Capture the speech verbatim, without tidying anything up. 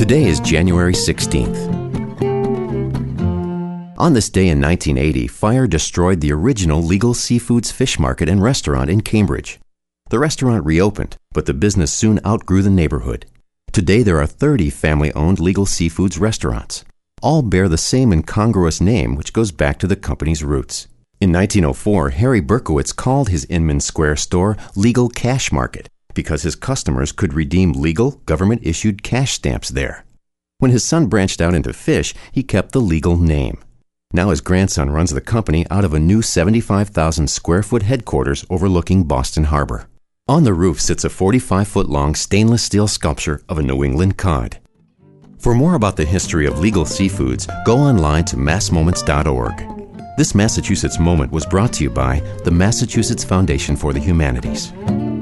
Today is January sixteenth. On this day in nineteen eighty, fire destroyed the original Legal Seafoods fish market and restaurant in Cambridge. The restaurant reopened, but the business soon outgrew the neighborhood. Today there are thirty family-owned Legal Seafoods restaurants. All bear the same incongruous name, which goes back to the company's roots. In nineteen oh four, Harry Berkowitz called his Inman Square store Legal Cash Market because his customers could redeem legal, government-issued cash stamps there. When his son branched out into fish, he kept the legal name. Now his grandson runs the company out of a new seventy-five thousand square foot headquarters overlooking Boston Harbor. On the roof sits a forty-five foot long stainless steel sculpture of a New England cod. For more about the history of Legal Seafoods, go online to mass moments dot org. This Massachusetts Moment was brought to you by the Massachusetts Foundation for the Humanities.